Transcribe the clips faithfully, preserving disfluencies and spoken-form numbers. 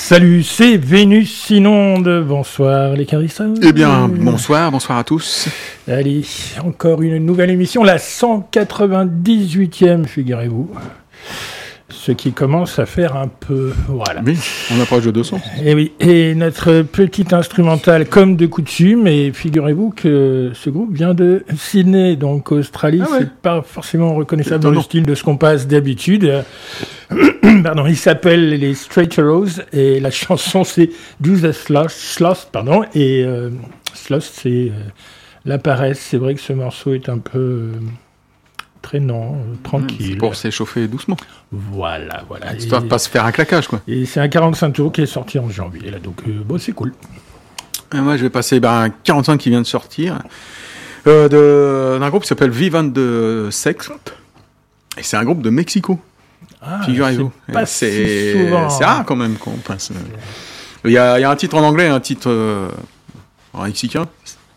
Salut, c'est Vénus Inonde. Bonsoir les carisseurs. Eh bien, bonsoir, bonsoir à tous. Allez, encore une nouvelle émission, la cent quatre-vingt-dix-huitième, figurez-vous. Ce qui commence à faire un peu... Voilà. Oui, on approche de deux cents. Et oui, et notre petite instrumentale comme de coutume, et figurez-vous que ce groupe vient de Sydney, donc Australie, ah ouais. C'est pas forcément reconnaissable dans le style de ce qu'on passe d'habitude. Pardon, il s'appelle les Straight Arrows, et la chanson c'est Do the Sloth, pardon, et euh, Sloth c'est euh, la paresse. C'est vrai que ce morceau est un peu... Euh, traînant, euh, tranquille. C'est pour s'échauffer doucement. Voilà, voilà. Histoire de pas se faire un claquage, quoi. Et c'est un quarante-cinq tours qui est sorti en janvier, là, donc euh, bon, c'est cool. Et moi, je vais passer ben, un quarante-cinq qui vient de sortir, euh, de, d'un groupe qui s'appelle Vivan de Sect, et c'est un groupe de Mexico. Ah, figurez-vous. C'est pas c'est, si souvent. C'est rare quand même qu'on passe. Il y a, il y a un titre en anglais, un titre euh, en mexicain.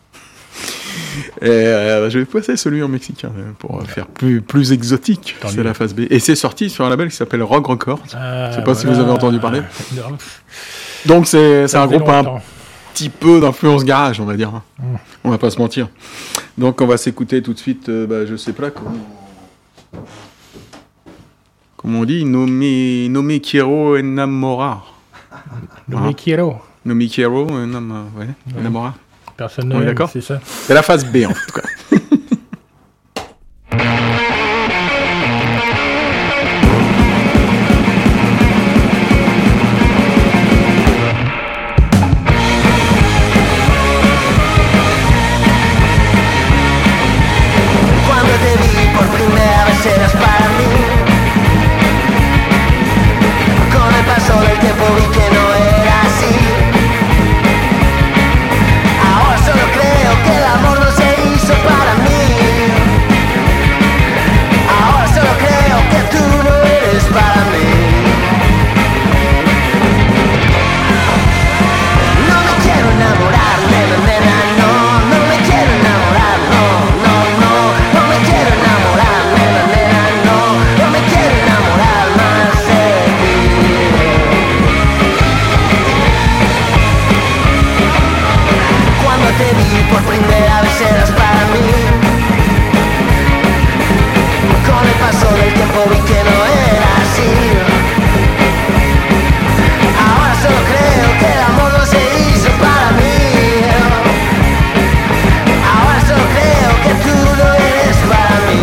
Et euh, je vais passer celui en mexicain pour faire plus, plus exotique. Tant c'est mieux. La phase B. Et c'est sorti sur un label qui s'appelle Rock Records. Ah, je sais pas voilà. si vous avez entendu parler. Donc c'est, c'est un groupe longtemps. Un petit peu d'influence garage, on va dire. Mm. On va pas se mentir. Donc on va s'écouter tout de suite, euh, bah, je sais pas comment, comment on dit, No me, no me quiero enamorar. No me quiero. No me quiero enamorar. Ouais, ouais. Enamorar. Personne ne d'accord, c'est ça. C'est la phase B en tout cas. Cuando te vi por primera vez eras para mí. Con el paso del tiempo vi que no era así. Solo creo que el amor no se hizo para mí. Ahora solo creo que tú no eres para mí. No me quiero enamorar, nena, nena, no. No me quiero enamorar, no, no, no. No me quiero enamorar, nena, nena, no. No me quiero enamorar más de ti. Cuando te vi por primera vez eras para mí. Con el paso del tiempo vi que no era así. Ahora solo creo que el amor no se hizo para mí. Ahora solo creo que tú no eres para mí.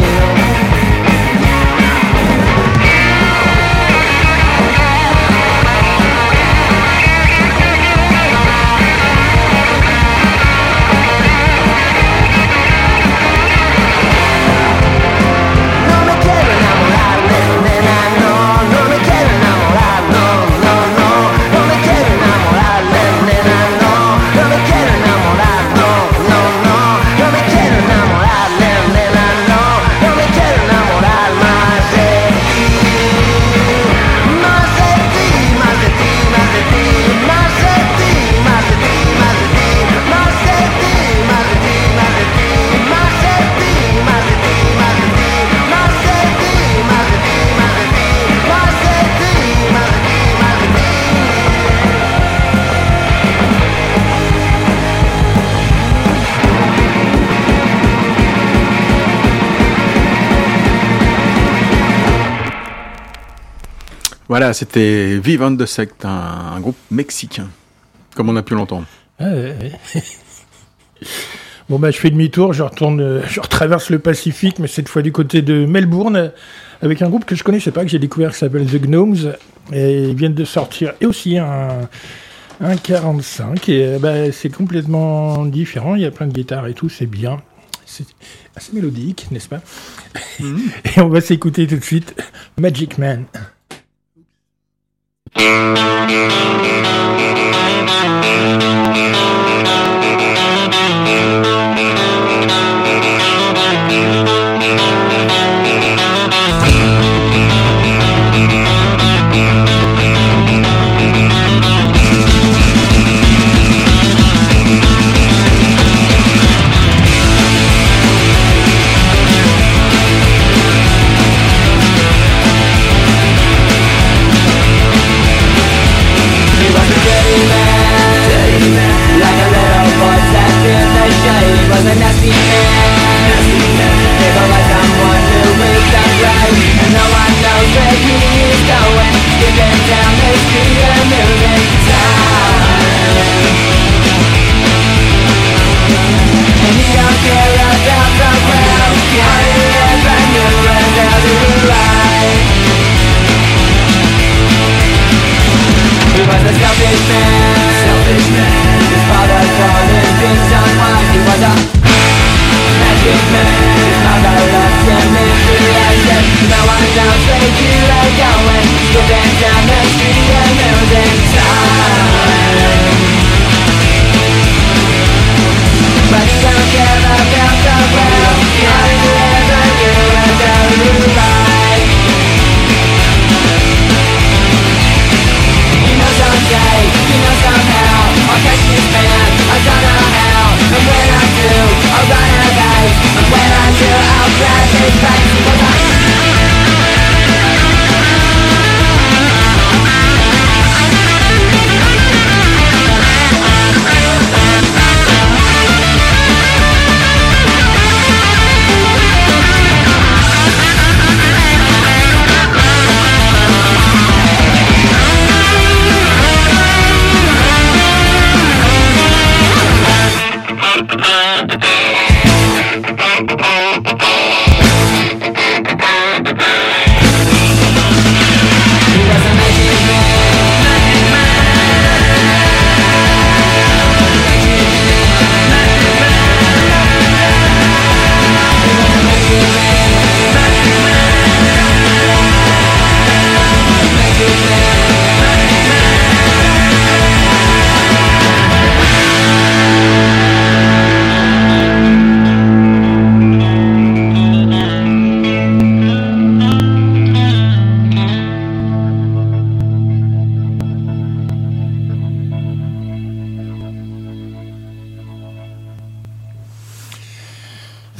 Voilà, c'était Vivan de Sect, un, un groupe mexicain, comme on a pu l'entendre. Ah, ouais, ouais. Bon, bah, je fais demi-tour, je retourne, je retraverse le Pacifique, mais cette fois du côté de Melbourne, avec un groupe que je connaissais pas, que j'ai découvert, qui s'appelle The Gnomes, et ils viennent de sortir, et aussi un, un quarante-cinq, et bah, c'est complètement différent, il y a plein de guitares et tout, c'est bien. C'est assez mélodique, n'est-ce pas? Mm-hmm. Et on va s'écouter tout de suite Magic Man.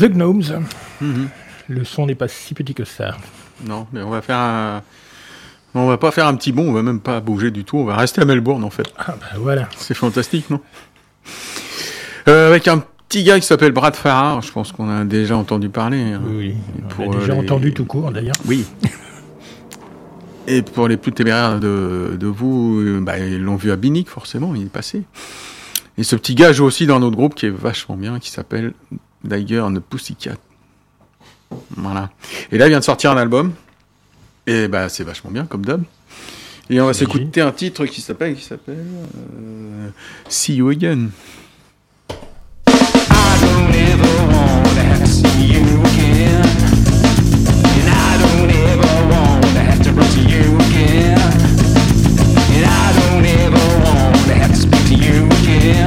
The Gnomes. Mm-hmm. Le son n'est pas si petit que ça. Non, mais on va faire un... On va pas faire un petit bond, on va même pas bouger du tout, on va rester à Melbourne en fait. Ah bah voilà. C'est fantastique, non euh, Avec un petit gars qui s'appelle Brad Farrar, je pense qu'on a déjà entendu parler. Hein. Oui, on a déjà les... entendu tout court d'ailleurs. Oui. Et pour les plus téméraires de, de vous, bah, ils l'ont vu à Binic forcément, il est passé. Et ce petit gars joue aussi dans notre groupe qui est vachement bien, qui s'appelle Tiger and the Pussycat. Voilà. Et là, il vient de sortir un album. Et bah, c'est vachement bien comme dub. Et on va s'écouter un titre qui s'appelle, qui s'appelle euh, See You Again. I don't ever want to have to see you again. And I don't ever want to have to run to you again. And I don't ever want to have to speak to you again.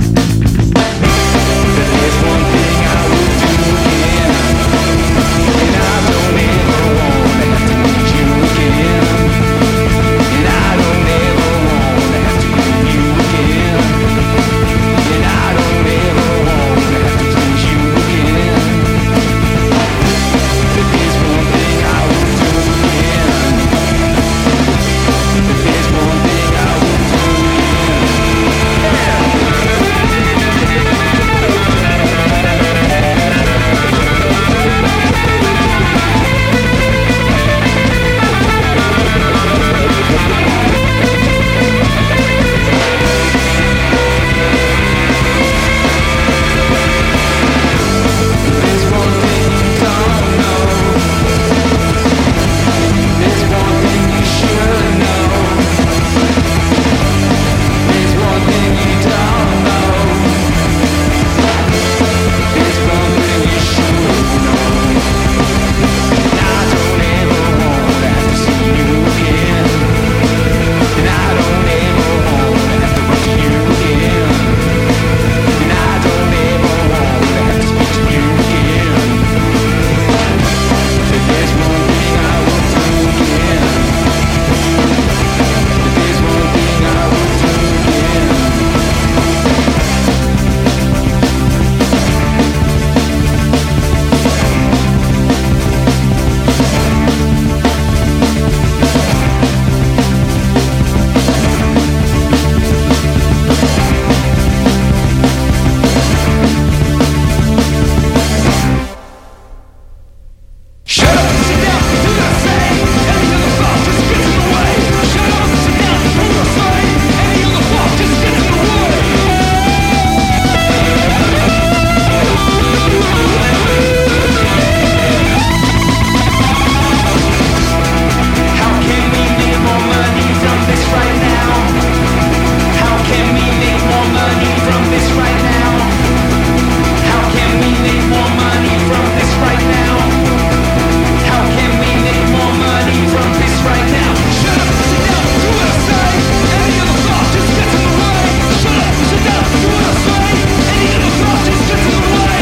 But there's one thing I would do again. And I don't ever want to have to meet you again. And I don't ever want to have to meet you again. And I don't ever want to have to please you again. But there's one thing I would do again. But there's one thing I would do There's one thing you don't know. There's one thing you should know. There's one thing you don't know. There's one thing you should know. And I don't ever want to have to see you again. And I don't ever want to have to run to you again. And I don't ever want to have to speak to you again. But there's one thing I will do again. But there's one thing I will do again. Shut up and sit down, do not say any other thought just gets in the way. Shut up and sit down, do not say any other thought just gets in the way. How can we make more money from this right now? How can we make more money from this right now? How can we make more money from this right now? How can we make more money from this right now? Shut up, sit down, do what I say. Any other thought just gets in the way. Shut up, sit down, do what I say. Any other thought just gets in the way.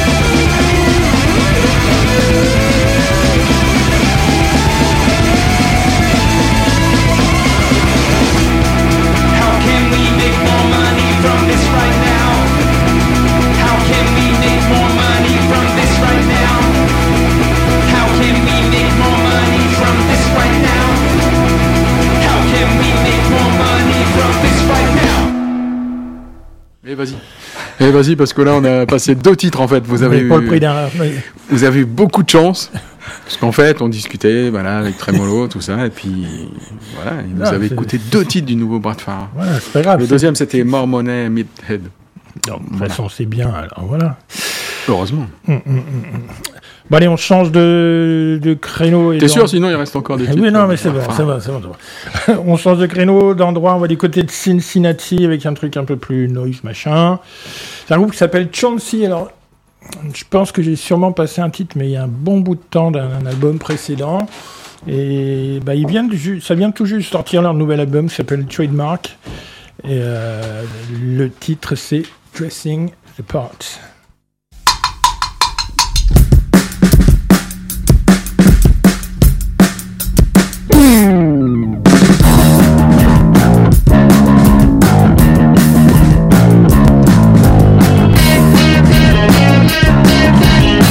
How can we make more money from this right now? How can we make more money from this right now? How can we make more money from this right now? How can we make more money from this right now? Et vas-y. Et vas-y, parce que là, on a passé deux titres en fait. Vous avez, Mais eu, pour le prix d'un. vous avez eu beaucoup de chance. Parce qu'en fait, on discutait voilà, avec Tremolo, tout ça. Et puis, voilà, et vous Non, avez c'est- écouté deux titres du nouveau Brad Farrar. Voilà, c'est pas grave. Le c'est- deuxième, c'était More Money Midhead. Non, de toute façon, c'est bien. Alors voilà. Heureusement. Bon, allez, on change de, de créneau. et T'es dans- sûr, sinon il reste encore des Ah titres. oui, non, mais c'est bon, Enfin, ça va, ça va, ça va. On change de créneau, d'endroit, on va du côté de Cincinnati avec un truc un peu plus noise, machin. C'est un groupe qui s'appelle Chauncey. Alors, je pense que j'ai sûrement passé un titre, mais il y a un bon bout de temps d'un d'un album précédent. Et bah, ils viennent ju- ça vient tout juste sortir leur nouvel album qui s'appelle Trademark. Et euh, le titre, c'est Dressing the Part. Thank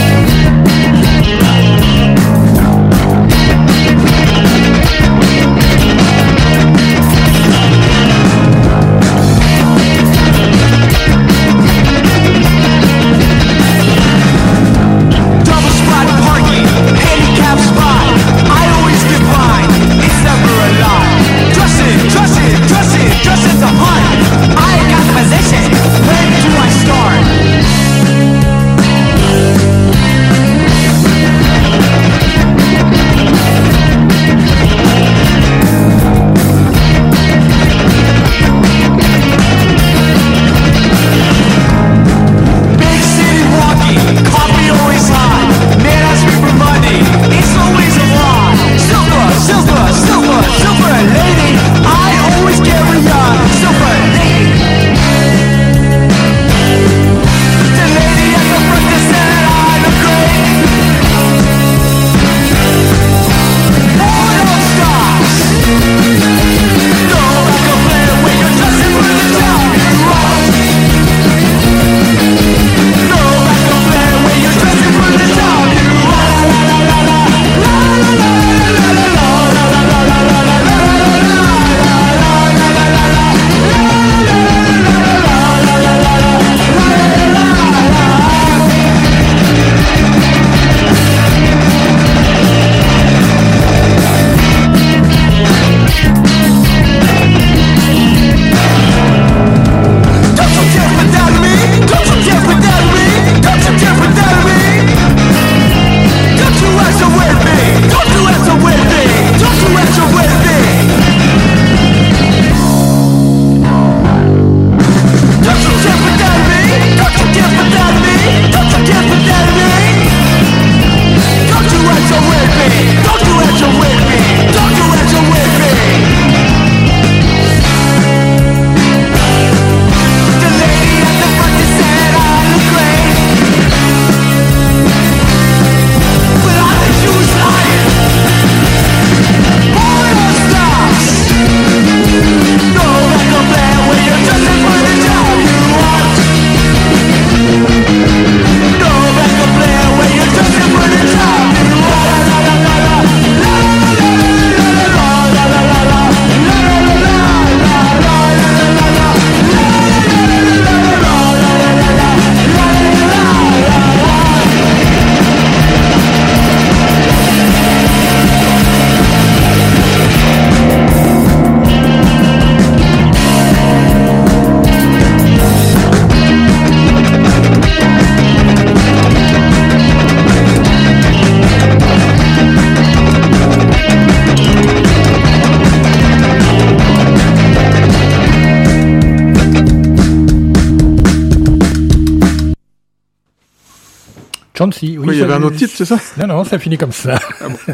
Chancy, oui. Oui, il y avait un autre titre, c'est ça? Non, non, ça finit comme ça. Ah bon.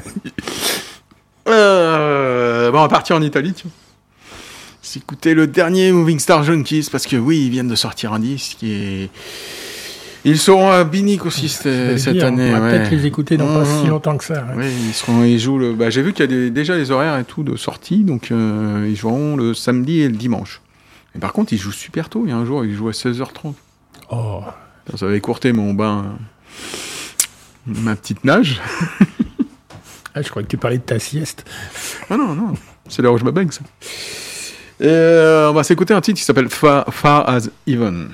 euh, bon, on va partir en Italie, tiens. C'est écouter le dernier Moving Star Junkies, parce que oui, ils viennent de sortir un disque et ils seront à Binic aussi cette, cette dire, année. On va ouais. peut-être les écouter dans mmh. pas si longtemps que ça. Ouais. Oui, ils seront, ils jouent le. Bah, j'ai vu qu'il y a des, déjà les horaires et tout de sortie, donc euh, ils joueront le samedi et le dimanche. Mais par contre, ils jouent super tôt. Il y a un jour, ils jouent à seize heures trente. Oh. Ça va écourter mon bain, ma petite nage. Ah, je crois que tu parlais de ta sieste. Ah non, non, c'est là où je me baigne, ça. Et euh, on va s'écouter un titre qui s'appelle Far, Far as Even.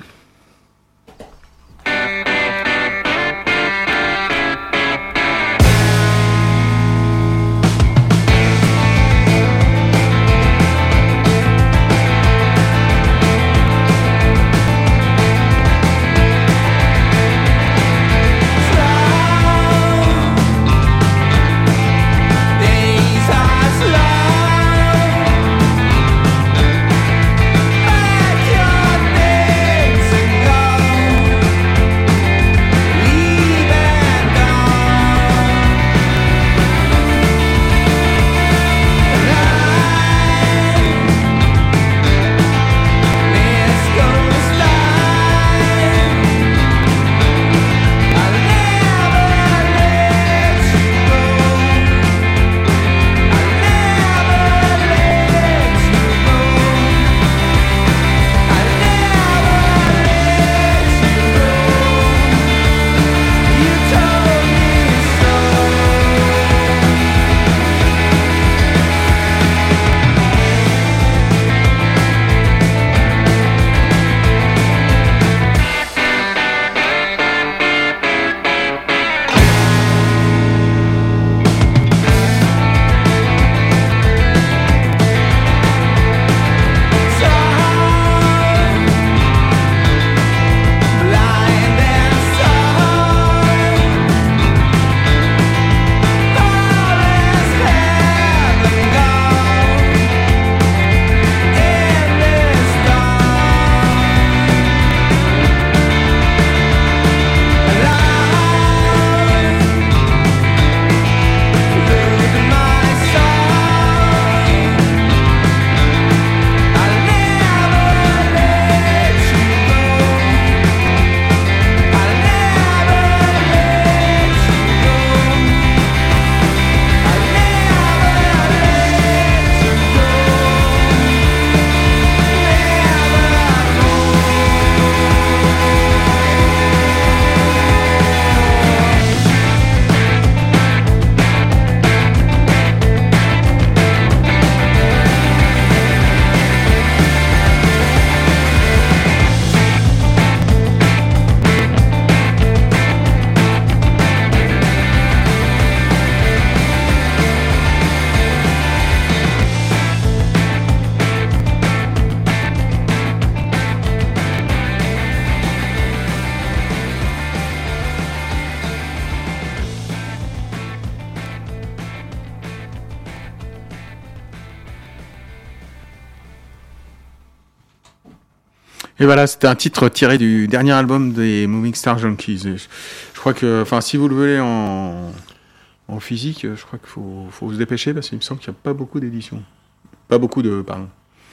Et voilà, c'était un titre tiré du dernier album des Moving Star Junkies. Et je, je crois que, enfin, si vous le voulez en, en physique, je crois qu'il faut, faut se dépêcher parce qu'il me semble qu'il n'y a pas beaucoup d'éditions. Pas beaucoup de, pardon.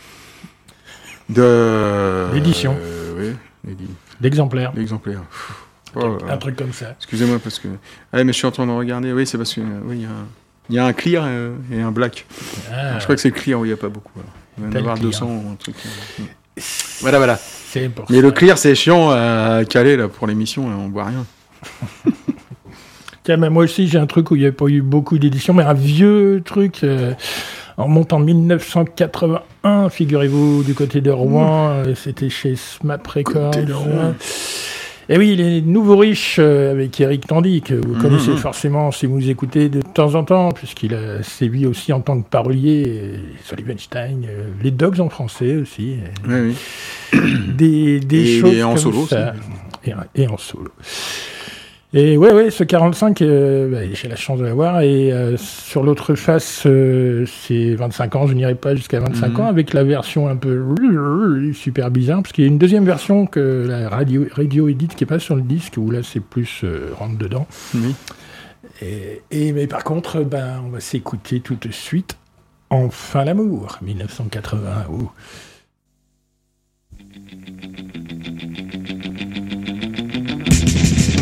De. D'éditions. Euh, oui, d'exemplaires. D'exemplaires. Oh, un, truc, un truc comme ça. Excusez-moi parce que. Ah, mais je suis en train de regarder. Oui, c'est parce que. Oui, il y a un... Il y a un clear et un black. Ah, je crois que c'est le clear où il n'y a pas beaucoup. Alors. Il va y en avoir deux cents ou un truc. Voilà, voilà. C'est pour Mais ça. le clear, c'est chiant à caler là, pour l'émission, là, on voit rien. Tiens, mais moi aussi, j'ai un truc où il n'y a pas eu beaucoup d'éditions, mais un vieux truc euh, en montant en dix-neuf cent quatre-vingt-un, figurez-vous, du côté de Rouen. Mmh. Euh, c'était chez Smap Records. Et oui, les nouveaux riches euh, avec Eric Tandy, que vous mmh, connaissez mmh. forcément si vous écoutez de temps en temps, puisqu'il a sévi aussi en tant que parolier, Sullivanstein, euh, les Dogs en français aussi. Oui, oui. Des, des et, choses et en comme solo ça. Et, et en solo. Et ouais, ouais, ce quarante-cinq, euh, bah, j'ai la chance de l'avoir. Et euh, sur l'autre face, euh, c'est vingt-cinq ans. Je n'irai pas jusqu'à vingt-cinq mmh. ans avec la version un peu super bizarre, parce qu'il y a une deuxième version que la radio, radio Edit qui est pas sur le disque, où là c'est plus euh, rentre dedans. Oui. Et, et mais par contre, ben on va s'écouter tout de suite. Enfin l'amour, dix-neuf cent quatre-vingts. Oh.